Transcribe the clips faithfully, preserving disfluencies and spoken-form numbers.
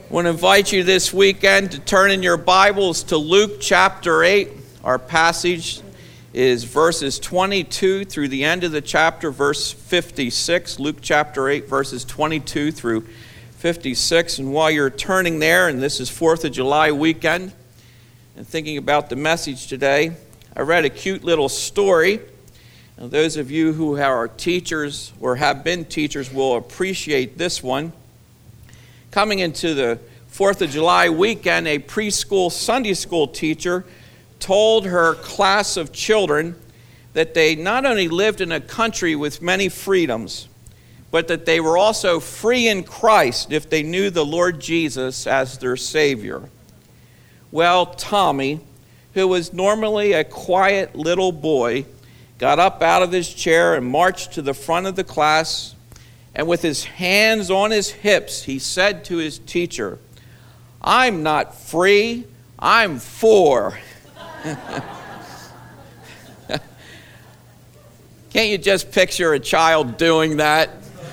I want to invite you this weekend to turn in your Bibles to Luke chapter eight. Our passage is verses twenty-two through the end of the chapter, verse fifty-six. Luke chapter eight, verses twenty-two through fifty-six. And while you're turning there, and this is fourth of July weekend, and thinking about the message today, I read a cute little story. Now, those of you who are teachers or have been teachers will appreciate this one. Coming into the fourth of July weekend, a preschool Sunday school teacher told her class of children that they not only lived in a country with many freedoms, but that they were also free in Christ if they knew the Lord Jesus as their Savior. Well, Tommy, who was normally a quiet little boy, got up out of his chair and marched to the front of the class, and with his hands on his hips, he said to his teacher, "I'm not free, I'm for." Can't you just picture a child doing that?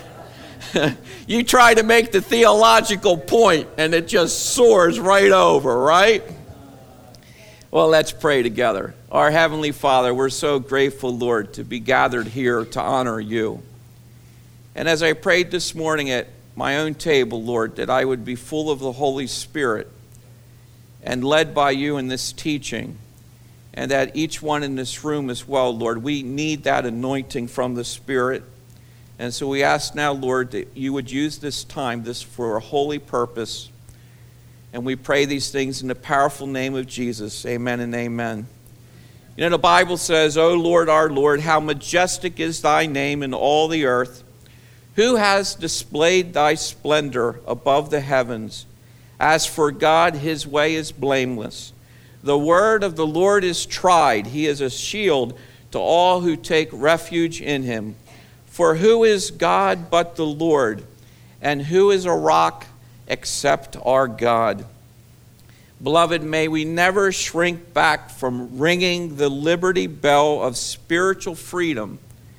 You try to make the theological point, and it just soars right over, right? Well, let's pray together. Our Heavenly Father, we're so grateful, Lord, to be gathered here to honor you. And as I prayed this morning at my own table, Lord, that I would be full of the Holy Spirit and led by you in this teaching, and that each one in this room as well, Lord, we need that anointing from the Spirit. And so we ask now, Lord, that you would use this time, this for a holy purpose. And we pray these things in the powerful name of Jesus. Amen and amen. You know, the Bible says, "O Lord, our Lord, how majestic is thy name in all the earth. Who has displayed thy splendor above the heavens? As for God, his way is blameless. The word of the Lord is tried. He is a shield to all who take refuge in him. For who is God but the Lord? And who is a rock except our God?" Beloved, may we never shrink back from ringing the liberty bell of spiritual freedom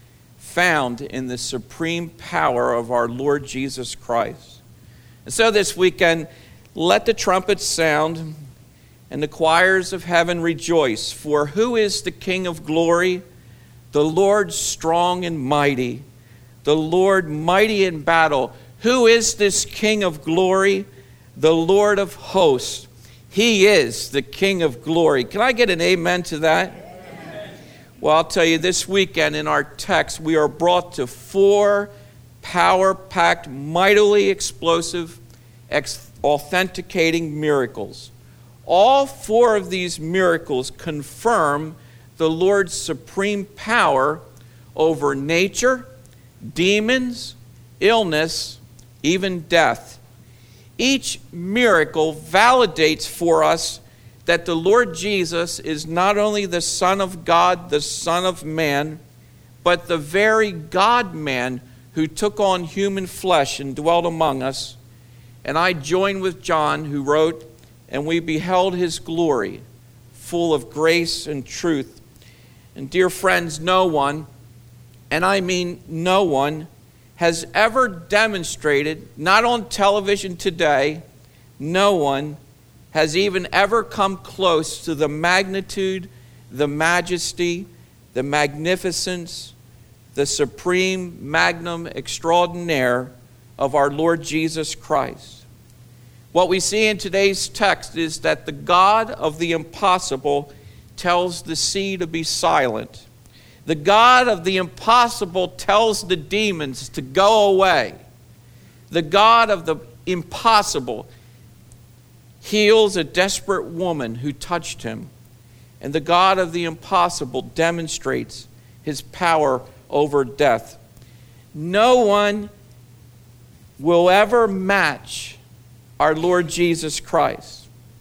found in the supreme power of our Lord Jesus Christ. And so this weekend, let the trumpets sound and the choirs of heaven rejoice. For who is the King of glory? The Lord strong and mighty, the Lord mighty in battle. Who is this King of glory? The Lord of hosts. He is the King of glory. Can I get an amen to that? Well, I'll tell you, this weekend in our text, we are brought to four power-packed, mightily explosive, ex- authenticating miracles. All four of these miracles confirm the Lord's supreme power over nature, demons, illness, even death. Each miracle validates for us that the Lord Jesus is not only the Son of God, the Son of man, but the very God-man who took on human flesh and dwelt among us. And I join with John, who wrote, "And we beheld his glory, full of grace and truth." And dear friends, no one, and I mean no one, has ever demonstrated, not on television today, no one has even ever come close to the magnitude, the majesty, the magnificence, the supreme magnum extraordinaire of our Lord Jesus Christ. What we see in today's text is that the God of the impossible tells the sea to be silent. The God of the impossible tells the demons to go away. The God of the impossible heals a desperate woman who touched him. And the God of the impossible demonstrates his power over death. No one will ever match our Lord Jesus Christ.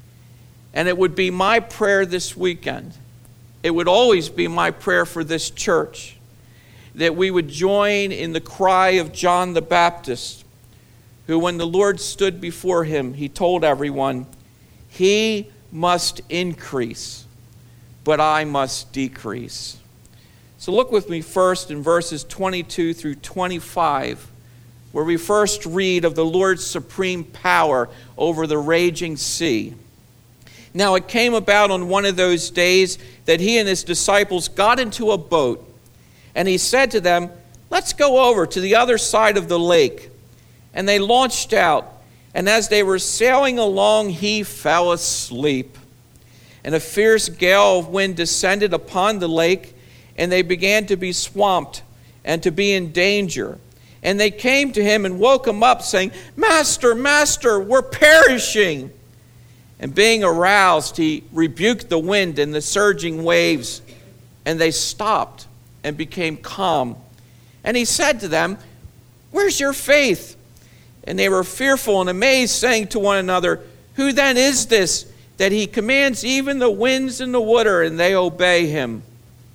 And it would be my prayer this weekend, it would always be my prayer for this church, that we would join in the cry of John the Baptist, who when the Lord stood before him, he told everyone, "He must increase, but I must decrease." So look with me first in verses twenty-two through twenty-five where we first read of the Lord's supreme power over the raging sea. Now it came about on one of those days that he and his disciples got into a boat, and he said to them, "Let's go over to the other side of the lake." And they launched out, and as they were sailing along, he fell asleep. And a fierce gale of wind descended upon the lake, and they began to be swamped and to be in danger. And they came to him and woke him up, saying, "Master, Master, we're perishing." And being aroused, he rebuked the wind and the surging waves, and they stopped and became calm. And he said to them, "Where's your faith?" And they were fearful and amazed, saying to one another, "Who then is this, that he commands even the winds and the water, and they obey him?"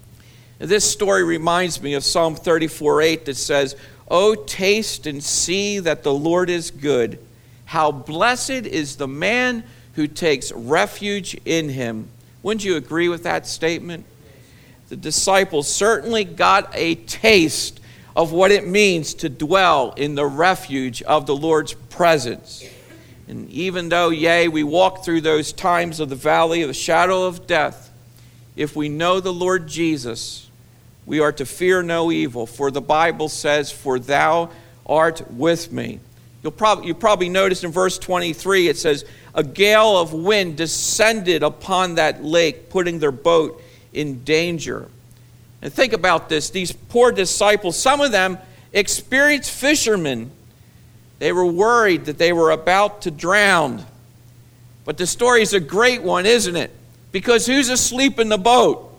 This story reminds me of Psalm thirty-four eight that says, "Oh, taste and see that the Lord is good. How blessed is the man who takes refuge in him." Wouldn't you agree with that statement? The disciples certainly got a taste of what it means to dwell in the refuge of the Lord's presence. And even though, yea, we walk through those times of the valley of the shadow of death, if we know the Lord Jesus, we are to fear no evil, for the Bible says, "For thou art with me." You'll probably, you probably noticed in verse twenty-three, it says, a gale of wind descended upon that lake, putting their boat in danger. And think about this. These poor disciples, some of them experienced fishermen. They were worried that they were about to drown. But the story is a great one, isn't it? Because who's asleep in the boat?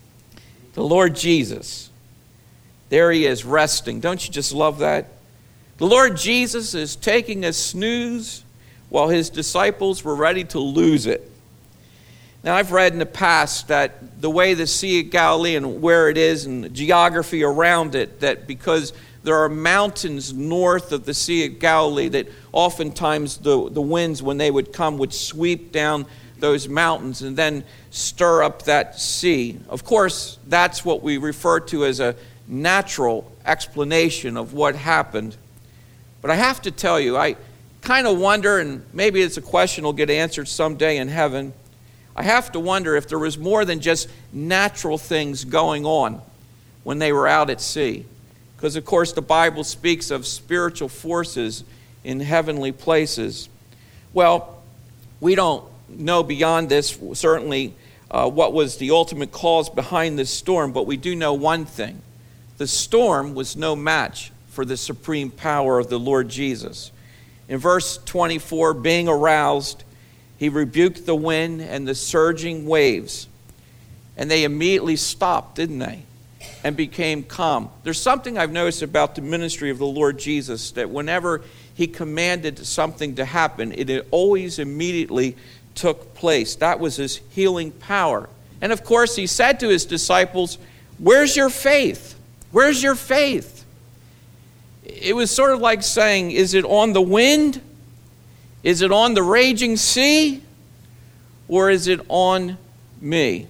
The Lord Jesus. There he is, resting. Don't you just love that? The Lord Jesus is taking a snooze while his disciples were ready to lose it. Now, I've read in the past that the way the Sea of Galilee and where it is and the geography around it, that because there are mountains north of the Sea of Galilee, that oftentimes the, the winds, when they would come, would sweep down those mountains and then stir up that sea. Of course, that's what we refer to as a natural explanation of what happened. But I have to tell you, I kind of wonder, and maybe it's a question will get answered someday in heaven, I have to wonder if there was more than just natural things going on when they were out at sea. Because, of course, the Bible speaks of spiritual forces in heavenly places. Well, we don't know beyond this, certainly, uh, what was the ultimate cause behind this storm, but we do know one thing. The storm was no match for the supreme power of the Lord Jesus. In verse twenty-four, being aroused, he rebuked the wind and the surging waves, and they immediately stopped, didn't they? And became calm. There's something I've noticed about the ministry of the Lord Jesus, that whenever he commanded something to happen, it always immediately took place. That was his healing power. And of course, he said to his disciples, "Where's your faith? Where's your faith?" It was sort of like saying, is it on the wind? Is it on the raging sea? Or is it on me?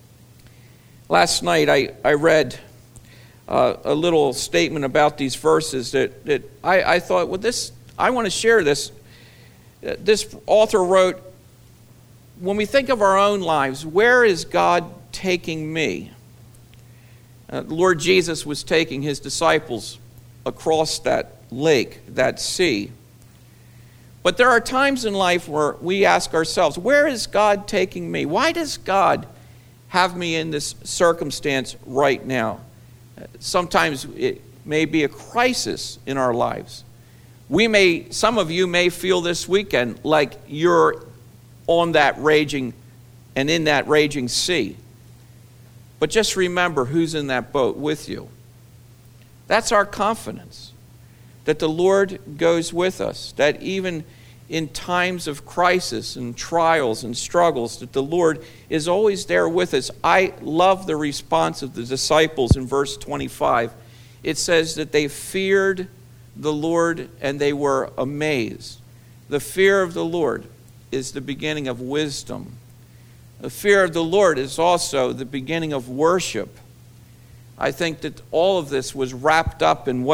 Last night I, I read uh, a little statement about these verses that, that I, I thought, well, this I want to share this. Uh, this author wrote, when we think of our own lives, where is God taking me? Uh, the Lord Jesus was taking his disciples across that lake, that sea. But there are times in life where we ask ourselves, where is God taking me? Why does God have me in this circumstance right now? Sometimes it may be a crisis in our lives. We may, some of you may feel this weekend like you're on that raging and in that raging sea. But just remember who's in that boat with you. That's our confidence, that the Lord goes with us, that even in times of crisis and trials and struggles, that the Lord is always there with us. I love the response of the disciples in verse twenty-five. It says that they feared the Lord and they were amazed. The fear of the Lord is the beginning of wisdom. The fear of the Lord is also the beginning of worship. I think that all of this was wrapped up in what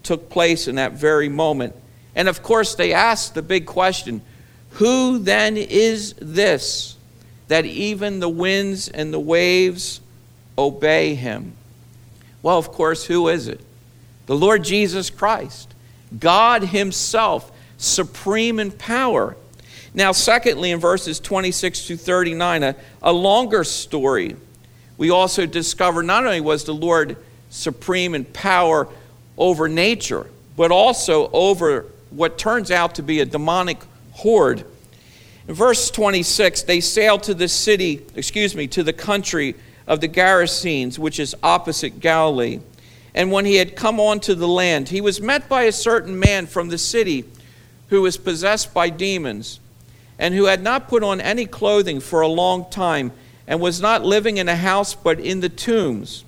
took place in that very moment. And of course, they asked the big question, who then is this that even the winds and the waves obey him? Well, of course, who is it? The Lord Jesus Christ, God himself, supreme in power. Now, secondly, in verses twenty-six to thirty-nine, a, a longer story, we also discover not only was the Lord supreme in power over nature, but also over what turns out to be a demonic horde. In verse twenty-six, they sailed to the city, excuse me, to the country of the Gerasenes, which is opposite Galilee. And when he had come on to the land, he was met by a certain man from the city who was possessed by demons, and who had not put on any clothing for a long time, and was not living in a house but in the tombs.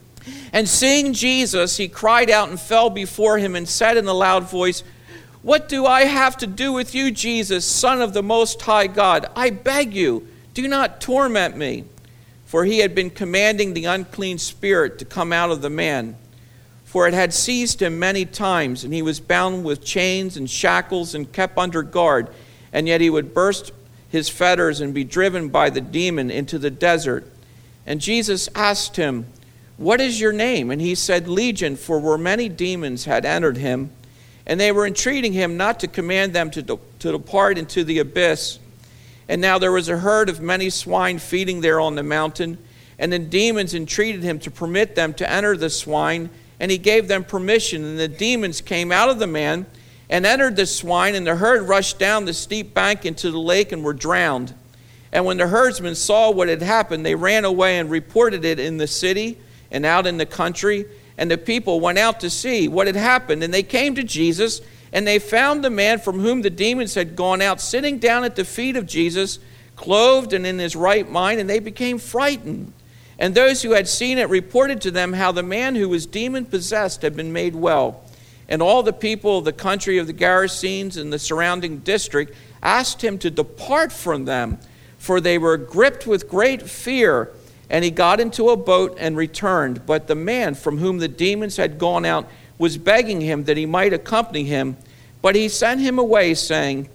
And seeing Jesus, he cried out and fell before him and said in a loud voice, "What do I have to do with you, Jesus, Son of the Most High God? I beg you, do not torment me." For he had been commanding the unclean spirit to come out of the man. For it had seized him many times, and he was bound with chains and shackles and kept under guard. And yet he would burst his fetters and be driven by the demon into the desert. And Jesus asked him, "What is your name?" And he said, "Legion," for were many demons had entered him. And they were entreating him not to command them to, de- to depart into the abyss. And now there was a herd of many swine feeding there on the mountain. And the demons entreated him to permit them to enter the swine. And he gave them permission. And the demons came out of the man and entered the swine. And the herd rushed down the steep bank into the lake and were drowned. And when the herdsmen saw what had happened, they ran away and reported it in the city and out in the country. And the people went out to see what had happened. And they came to Jesus, and they found the man from whom the demons had gone out sitting down at the feet of Jesus, clothed and in his right mind, and they became frightened. And those who had seen it reported to them how the man who was demon-possessed had been made well. And all the people of the country of the Gerasenes and the surrounding district asked him to depart from them, for they were gripped with great fear. And he got into a boat and returned. But the man from whom the demons had gone out was begging him that he might accompany him. But he sent him away, saying,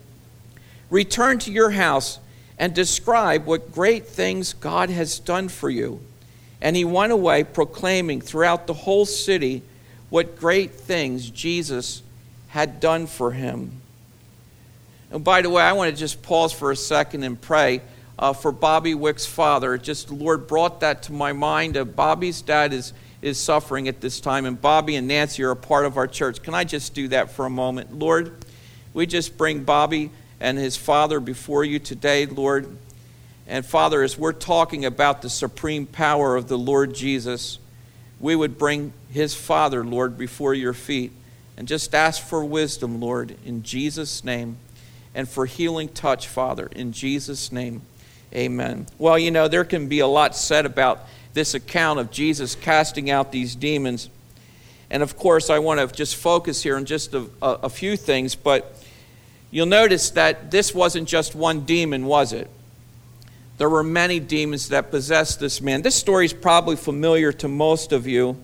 "Return to your house and describe what great things God has done for you." And he went away, proclaiming throughout the whole city what great things Jesus had done for him. And by the way, I want to just pause for a second and pray uh, for Bobby Wick's father. Just the Lord brought that to my mind. Uh, Bobby's dad is is suffering at this time, and Bobby and Nancy are a part of our church. Can I just do that for a moment? Lord, we just bring Bobby and his father before you today, Lord. And Father, as we're talking about the supreme power of the Lord Jesus, we would bring his father, Lord, before your feet and just ask for wisdom, Lord, in Jesus' name, and for healing touch, Father, in Jesus' name. Amen. Well, you know, there can be a lot said about this account of Jesus casting out these demons. And of course, I want to just focus here on just a, a, a few things, but you'll notice that this wasn't just one demon, was it? There were many demons that possessed this man. This story is probably familiar to most of you,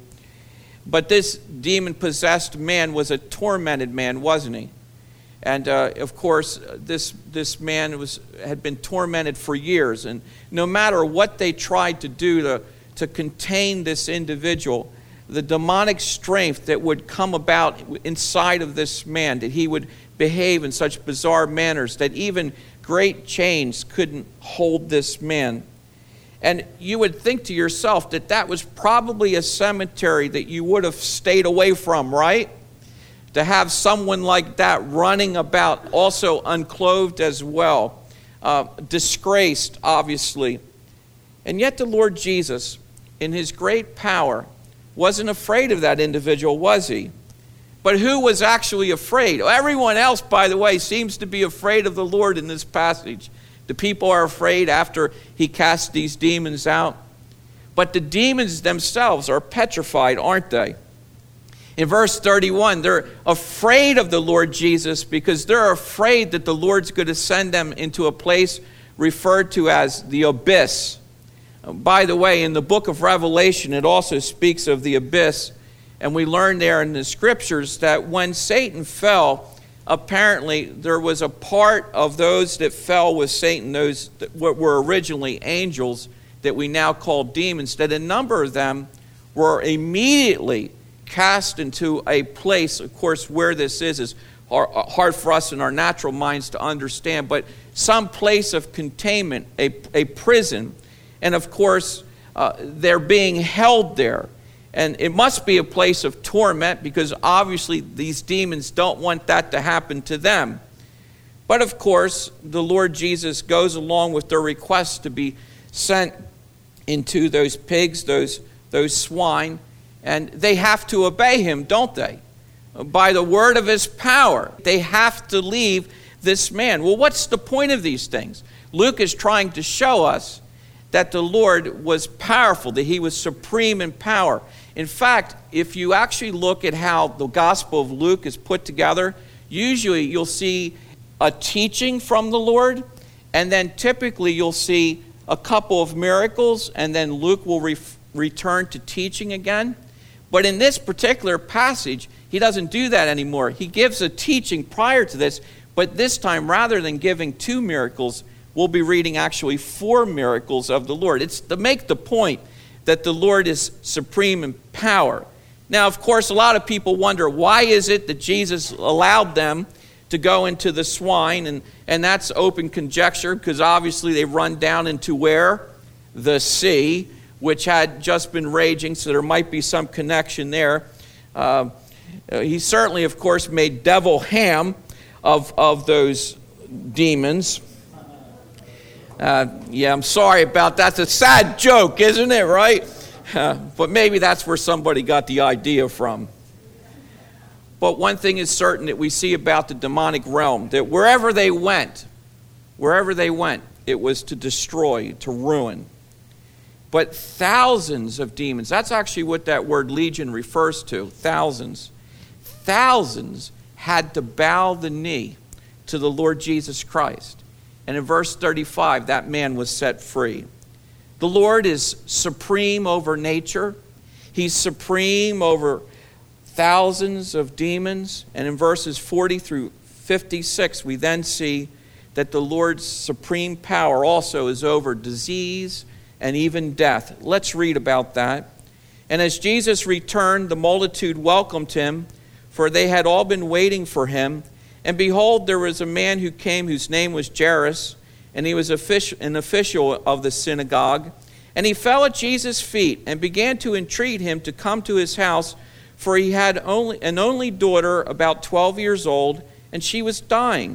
but this demon-possessed man was a tormented man, wasn't he? And uh, of course, this this man was had been tormented for years, and no matter what they tried to do to to contain this individual, the demonic strength that would come about inside of this man, that he would behave in such bizarre manners that even great chains couldn't hold this man. And you would think to yourself that that was probably a cemetery that you would have stayed away from, right? To have someone like that running about, also unclothed as well, uh, disgraced, obviously. And yet the Lord Jesus, in his great power, wasn't afraid of that individual, was he? But who was actually afraid? Everyone else, by the way, seems to be afraid of the Lord in this passage. The people are afraid after he casts these demons out. But the demons themselves are petrified, aren't they? In verse thirty-one, they're afraid of the Lord Jesus because they're afraid that the Lord's going to send them into a place referred to as the abyss. By the way, in the book of Revelation, it also speaks of the abyss. And we learn there in the scriptures that when Satan fell, apparently there was a part of those that fell with Satan, those that were originally angels that we now call demons, that a number of them were immediately cast into a place. Of course, where this is is hard for us in our natural minds to understand, but some place of containment, a, a prison. And of course, uh, they're being held there. And it must be a place of torment, because obviously these demons don't want that to happen to them. But of course, the Lord Jesus goes along with their request to be sent into those pigs, those, those swine, and they have to obey him, don't they? By the word of his power, they have to leave this man. Well, what's the point of these things? Luke is trying to show us that the Lord was powerful, that he was supreme in power. In fact, if you actually look at how the Gospel of Luke is put together, usually you'll see a teaching from the Lord, and then typically you'll see a couple of miracles, and then Luke will re- return to teaching again. But in this particular passage, he doesn't do that anymore. He gives a teaching prior to this, but this time, rather than giving two miracles, we'll be reading actually four miracles of the Lord. It's to make the point that the Lord is supreme in power. Now, of course, a lot of people wonder, why is it that Jesus allowed them to go into the swine? And, and that's open conjecture, because obviously they run down into where? The sea, which had just been raging, so there might be some connection there. Uh, he certainly, of course, made devil ham of, of those demons. Uh, yeah, I'm sorry about that. It's a sad joke, isn't it, right? Uh, but maybe that's where somebody got the idea from. But one thing is certain that we see about the demonic realm, that wherever they went, wherever they went, it was to destroy, to ruin. But thousands of demons, that's actually what that word legion refers to, thousands. Thousands had to bow the knee to the Lord Jesus Christ. And in verse thirty-five, that man was set free. The Lord is supreme over nature. He's supreme over thousands of demons. And in verses forty through fifty-six, we then see that the Lord's supreme power also is over disease and even death. Let's read about that. And as Jesus returned, the multitude welcomed him, for they had all been waiting for him. And behold, there was a man who came whose name was Jairus, and he was an official of the synagogue. And he fell at Jesus' feet and began to entreat him to come to his house, for he had only an only daughter about twelve years old, and she was dying.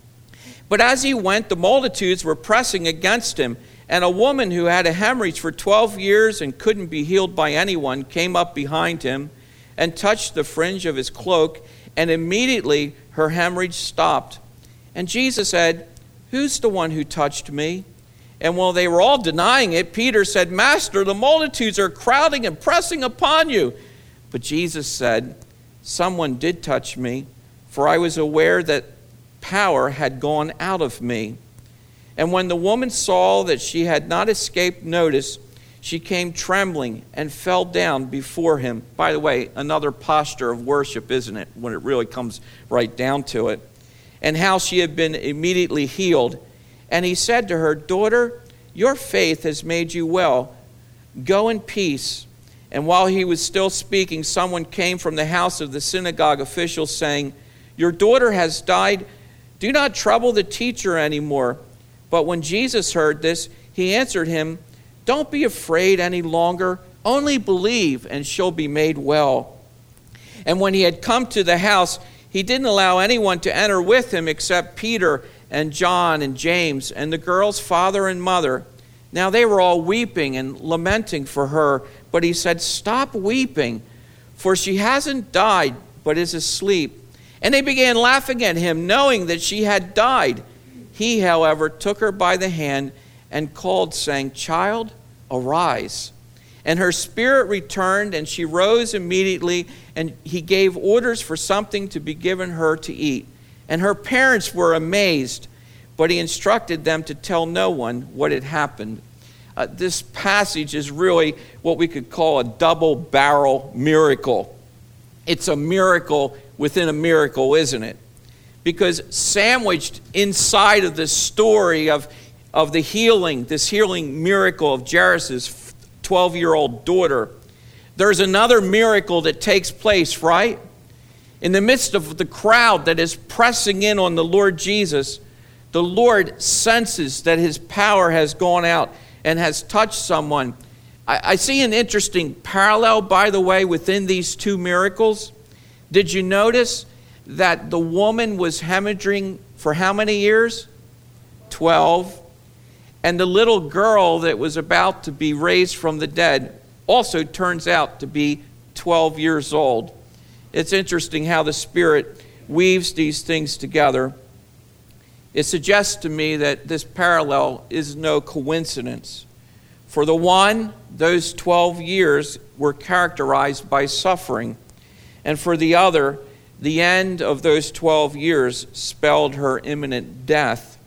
But as he went, the multitudes were pressing against him, and a woman who had a hemorrhage for twelve years and couldn't be healed by anyone came up behind him and touched the fringe of his cloak, and immediately her hemorrhage stopped. And Jesus said, "Who's the one who touched me?" And while they were all denying it, Peter said, "Master, the multitudes are crowding and pressing upon you." But Jesus said, "Someone did touch me, for I was aware that power had gone out of me." And when the woman saw that she had not escaped notice, she came trembling and fell down before him. By the way, another posture of worship, isn't it, when it really comes right down to it? And how she had been immediately healed. And he said to her, "Daughter, your faith has made you well. Go in peace." And while he was still speaking, someone came from the house of the synagogue official saying, "Your daughter has died. Do not trouble the teacher anymore." But when Jesus heard this, he answered him, "Don't be afraid any longer. Only believe, and she'll be made well." And when he had come to the house, he didn't allow anyone to enter with him except Peter and John and James and the girl's father and mother. Now they were all weeping and lamenting for her, but he said, "Stop weeping, for she hasn't died, but is asleep." And they began laughing at him, knowing that she had died. He, however, took her by the hand and called, saying, "Child, arise." And her spirit returned, and she rose immediately, and he gave orders for something to be given her to eat. And her parents were amazed, but he instructed them to tell no one what had happened. Uh, this passage is really what we could call a double-barrel miracle. It's a miracle within a miracle, isn't it? Because sandwiched inside of this story of, of the healing, this healing miracle of Jairus' twelve-year-old daughter, there's another miracle that takes place, right? In the midst of the crowd that is pressing in on the Lord Jesus, the Lord senses that his power has gone out and has touched someone. I, I see an interesting parallel, by the way, within these two miracles. Did you notice that the woman was hemorrhaging for how many years? Twelve. And the little girl that was about to be raised from the dead also turns out to be twelve years old. It's interesting how the Spirit weaves these things together. It suggests to me that this parallel is no coincidence. For the one, those twelve years were characterized by suffering. And for the other, the end of those twelve years spelled her imminent death.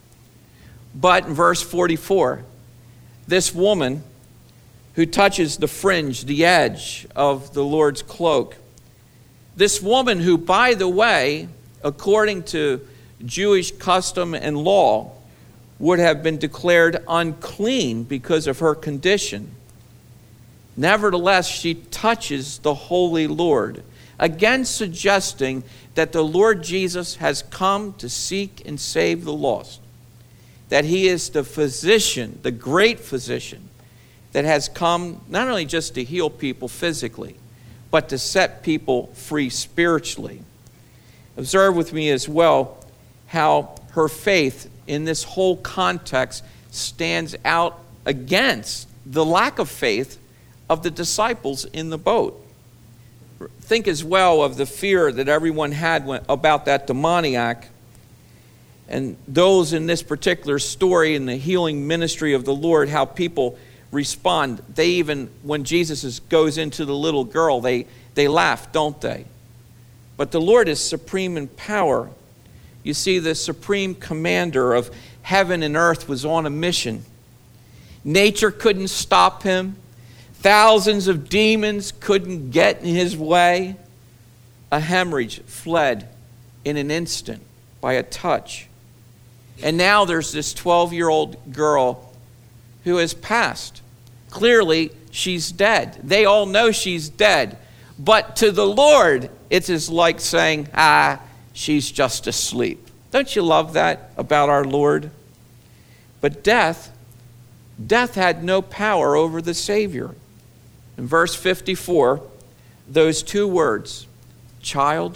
But in verse forty-four, this woman who touches the fringe, the edge of the Lord's cloak, this woman who, by the way, according to Jewish custom and law, would have been declared unclean because of her condition. Nevertheless, she touches the Holy Lord, again suggesting that the Lord Jesus has come to seek and save the lost, that he is the physician, the great physician, that has come not only just to heal people physically, but to set people free spiritually. Observe with me as well how her faith in this whole context stands out against the lack of faith of the disciples in the boat. Think as well of the fear that everyone had when, about that demoniac. And those in this particular story in the healing ministry of the Lord, how people respond. They even, when Jesus is, goes into the little girl, they, they laugh, don't they? But the Lord is supreme in power. You see, the supreme commander of heaven and earth was on a mission. Nature couldn't stop him. Thousands of demons couldn't get in his way. A hemorrhage fled in an instant by a touch. And now there's this twelve-year-old girl who has passed. Clearly, she's dead. They all know she's dead. But to the Lord, it's as like saying, ah, she's just asleep. Don't you love that about our Lord? But death, death had no power over the Savior. In verse fifty-four, those two words, child,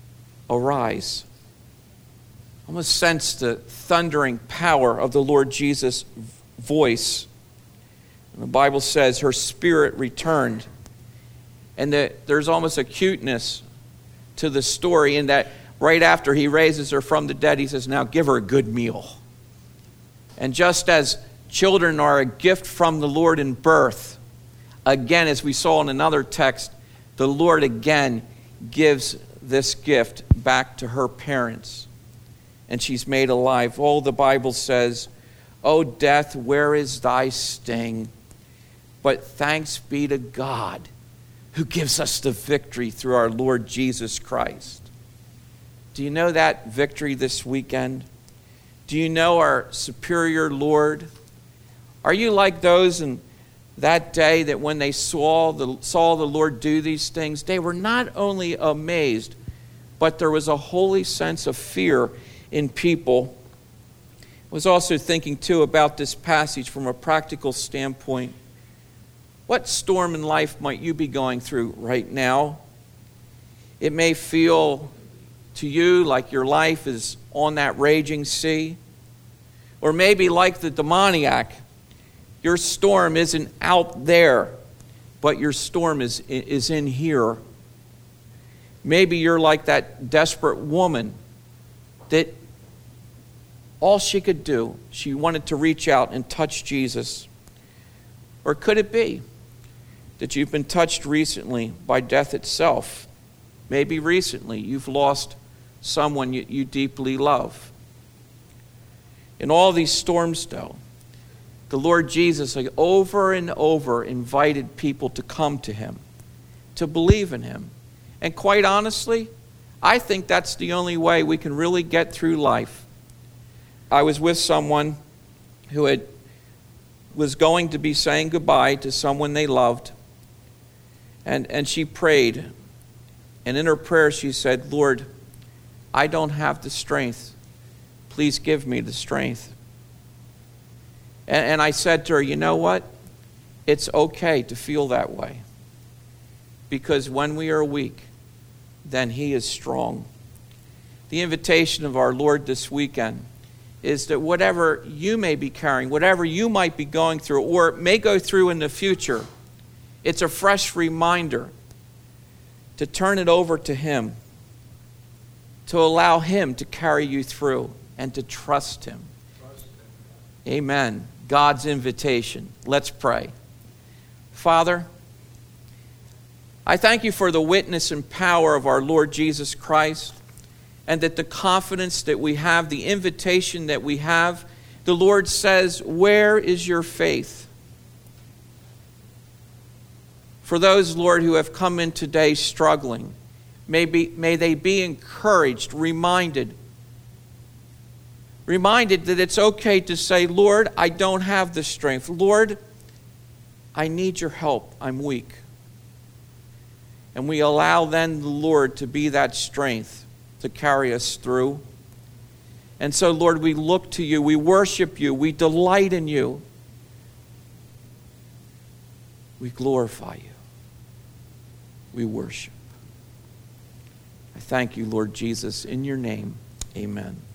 arise. I almost sense the thundering power of the Lord Jesus' voice. And the Bible says her spirit returned. And that there's almost a cuteness to the story in that right after he raises her from the dead, he says, now give her a good meal. And just as children are a gift from the Lord in birth, again, as we saw in another text, the Lord again gives this gift back to her parents. And she's made alive. Oh, the Bible says, O death, where is thy sting? But thanks be to God who gives us the victory through our Lord Jesus Christ. Do you know that victory this weekend? Do you know our superior Lord? Are you like those in that day that when they saw the, saw the Lord do these things, they were not only amazed, but there was a holy sense of fear in people? I was also thinking, too, about this passage from a practical standpoint. What storm in life might you be going through right now? It may feel to you like your life is on that raging sea. Or maybe like the demoniac, your storm isn't out there, but your storm is, is in here. Maybe you're like that desperate woman that all she could do, she wanted to reach out and touch Jesus. Or could it be that you've been touched recently by death itself? Maybe recently you've lost someone you, you deeply love. In all these storms, though, the Lord Jesus, like over and over, invited people to come to him, to believe in him, And quite honestly, I think that's the only way we can really get through life. I was with someone who had was going to be saying goodbye to someone they loved. And, and she prayed. And in her prayer she said, Lord, I don't have the strength. Please give me the strength. And, and I said to her, you know what? It's okay to feel that way. Because when we are weak, then He is strong. The invitation of our Lord this weekend is that whatever you may be carrying, whatever you might be going through, or may go through in the future, it's a fresh reminder to turn it over to Him, to allow Him to carry you through, and to trust Him. Trust Him. Amen. God's invitation. Let's pray. Father, I thank You for the witness and power of our Lord Jesus Christ, and that the confidence that we have, the invitation that we have, the Lord says, where is your faith? For those, Lord, who have come in today struggling, may, be, may they be encouraged, reminded, reminded that it's okay to say, Lord, I don't have the strength. Lord, I need Your help. I'm weak. And we allow then the Lord to be that strength to carry us through. And so, Lord, we look to You, we worship You, we delight in You. We glorify You. We worship. I thank You, Lord Jesus, in Your name. Amen.